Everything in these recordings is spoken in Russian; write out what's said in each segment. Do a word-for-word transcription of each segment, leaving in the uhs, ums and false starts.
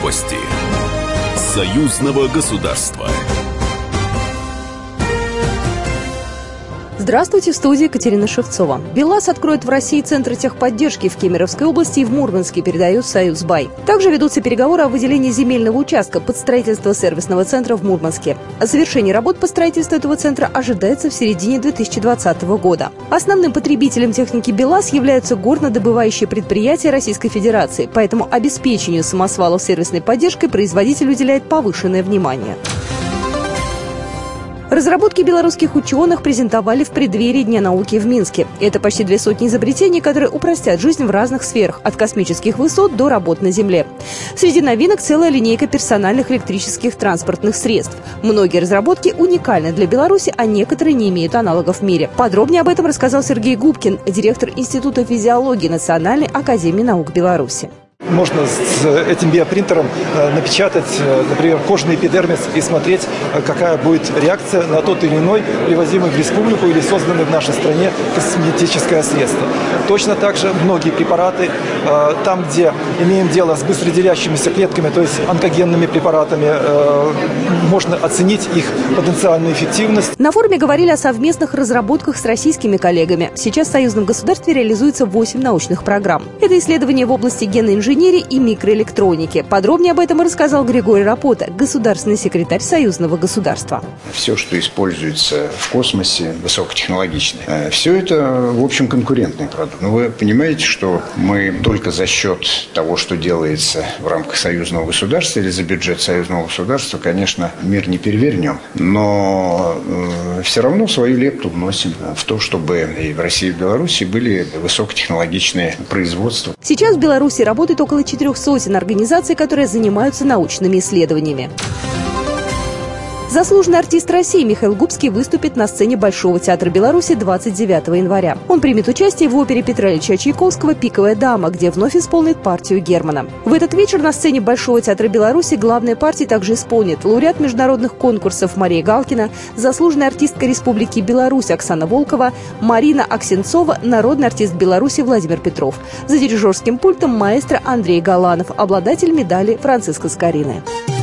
Новости союзного государства. Здравствуйте, в студии Екатерина Шевцова. БелАЗ откроет в России центры техподдержки в Кемеровской области и в Мурманске, передает «Союзбай». Также ведутся переговоры о выделении земельного участка под строительство сервисного центра в Мурманске. О завершении работ по строительству этого центра ожидается в середине две тысячи двадцатого года. Основным потребителем техники БелАЗ являются горнодобывающие предприятия Российской Федерации, поэтому обеспечению самосвалов сервисной поддержкой производитель уделяет повышенное внимание. Разработки белорусских ученых презентовали в преддверии Дня науки в Минске. Это почти две сотни изобретений, которые упростят жизнь в разных сферах, от космических высот до работ на Земле. Среди новинок целая линейка персональных электрических транспортных средств. Многие разработки уникальны для Беларуси, а некоторые не имеют аналогов в мире. Подробнее об этом рассказал Сергей Губкин, директор Института физиологии Национальной академии наук Беларуси. Можно с этим биопринтером напечатать, например, кожный эпидермис и смотреть, какая будет реакция на тот или иной привозимый в республику или созданный в нашей стране косметическое средство. Точно так же многие препараты, там, где имеем дело с быстроделящимися клетками, то есть онкогенными препаратами, можно оценить их потенциальную эффективность. На форуме говорили о совместных разработках с российскими коллегами. Сейчас в союзном государстве реализуется восемь научных программ. Это исследования в области генной инженерии и микроэлектроники. Подробнее об этом рассказал Григорий Рапота, государственный секретарь союзного государства. Все, что используется в космосе, высокотехнологичное, все это, в общем, конкурентный продукт. Но вы понимаете, что мы только за счет того, что делается в рамках союзного государства или за бюджет союзного государства, конечно, мир не перевернем. Но э, все равно свою лепту вносим в то, чтобы и в России, и в Беларуси были высокотехнологичные производства. Сейчас в Беларуси работает около четырех сотен организаций, которые занимаются научными исследованиями. Заслуженный артист России Михаил Губский выступит на сцене Большого театра Беларуси двадцать девятого января. Он примет участие в опере Петра Ильича Чайковского «Пиковая дама», где вновь исполнит партию Германа. В этот вечер на сцене Большого театра Беларуси главные партии также исполнит лауреат международных конкурсов Мария Галкина, заслуженная артистка Республики Беларусь Оксана Волкова, Марина Аксенцова, народный артист Беларуси Владимир Петров. За дирижерским пультом маэстро Андрей Галанов, обладатель медали Франциска Скорины.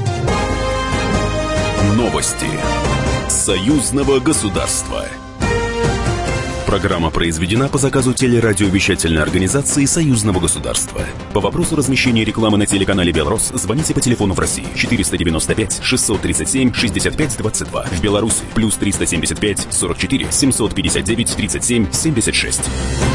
Новости союзного государства. Программа произведена по заказу телерадиовещательной организации союзного государства. По вопросу размещения рекламы на телеканале «Белрос» звоните по телефону в России четыреста девяносто пять шестьсот тридцать семь шестьдесят пять двадцать два. В Беларуси плюс триста семьдесят пять сорок четыре семьсот пятьдесят девять тридцать семь семьдесят шесть.